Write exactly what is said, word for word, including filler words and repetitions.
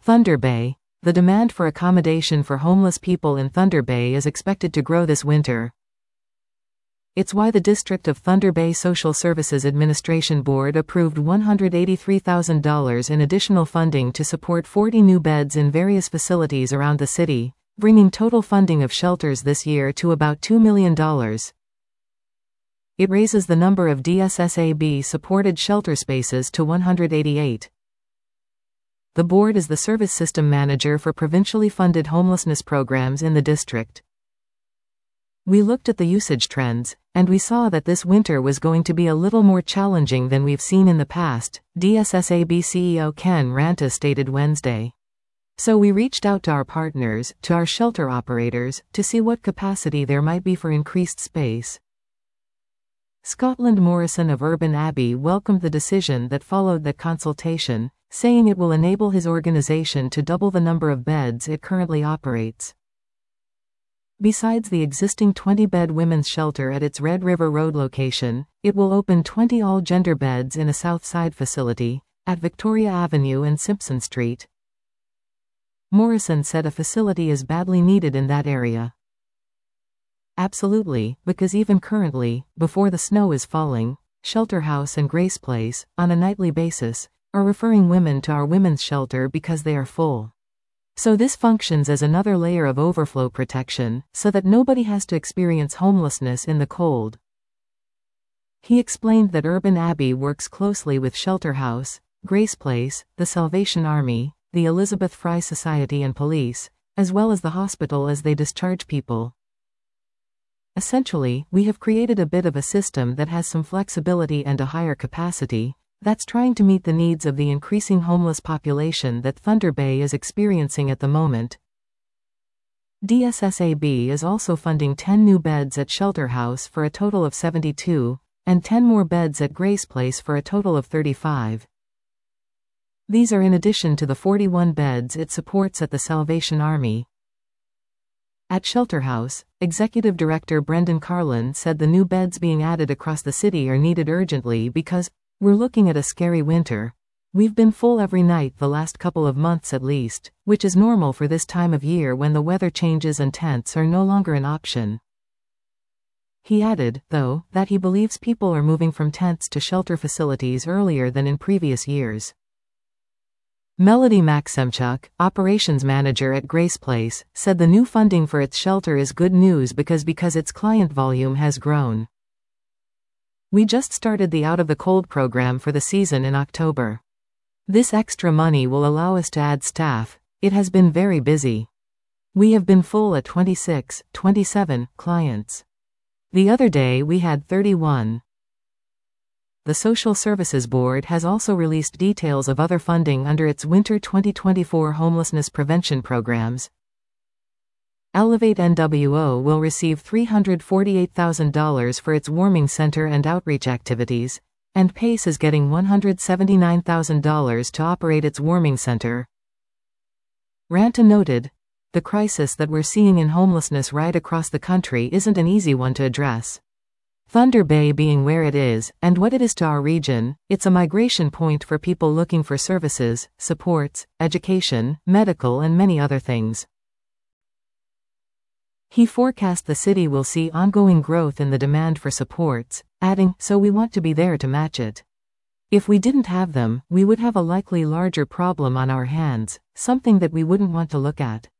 Thunder Bay. The demand for accommodation for homeless people in Thunder Bay is expected to grow this winter. It's why the District of Thunder Bay Social Services Administration Board approved one hundred eighty-three thousand dollars in additional funding to support forty new beds in various facilities around the city, bringing total funding of shelters this year to about two million dollars. It raises the number of D S S A B-supported shelter spaces to one hundred eighty-eight. The board is the service system manager for provincially funded homelessness programs in the district. We looked at the usage trends, and we saw that this winter was going to be a little more challenging than we've seen in the past, D S S A B C E O Ken Ranta stated Wednesday. So we reached out to our partners, to our shelter operators, to see what capacity there might be for increased space. Scotland Morrison of Urban Abbey welcomed the decision that followed that consultation, saying it will enable his organization to double the number of beds it currently operates. Besides the existing twenty-bed women's shelter at its Red River Road location, it will open twenty all-gender beds in a South Side facility, at Victoria Avenue and Simpson Street. Morrison said a facility is badly needed in that area. Absolutely, because even currently, before the snow is falling, Shelter House and Grace Place, on a nightly basis, are referring women to our women's shelter because they are full. So this functions as another layer of overflow protection, so that nobody has to experience homelessness in the cold. He explained that Urban Abbey works closely with Shelter House, Grace Place, the Salvation Army, the Elizabeth Fry Society and police, as well as the hospital as they discharge people. Essentially, we have created a bit of a system that has some flexibility and a higher capacity, that's trying to meet the needs of the increasing homeless population that Thunder Bay is experiencing at the moment. D S S A B is also funding ten new beds at Shelter House for a total of seventy-two, and ten more beds at Grace Place for a total of thirty-five. These are in addition to the forty-one beds it supports at the Salvation Army. At Shelter House, Executive Director Brendan Carlin said the new beds being added across the city are needed urgently because we're looking at a scary winter. We've been full every night the last couple of months at least, which is normal for this time of year when the weather changes and tents are no longer an option. He added, though, that he believes people are moving from tents to shelter facilities earlier than in previous years. Melody Maxemchuk, operations manager at Grace Place, said the new funding for its shelter is good news because because its client volume has grown. We just started the Out of the Cold program for the season in October. This extra money will allow us to add staff. It has been very busy. We have been full at twenty-six, twenty-seven clients. The other day we had thirty-one. The Social Services Board has also released details of other funding under its Winter twenty twenty-four homelessness prevention programs. Elevate N W O will receive three hundred forty-eight thousand dollars for its warming center and outreach activities, and PACE is getting one hundred seventy-nine thousand dollars to operate its warming center. Ranta noted, the crisis that we're seeing in homelessness right across the country isn't an easy one to address. Thunder Bay being where it is, and what it is to our region, it's a migration point for people looking for services, supports, education, medical and many other things. He forecast the city will see ongoing growth in the demand for supports, adding, so we want to be there to match it. If we didn't have them, we would have a likely larger problem on our hands, something that we wouldn't want to look at.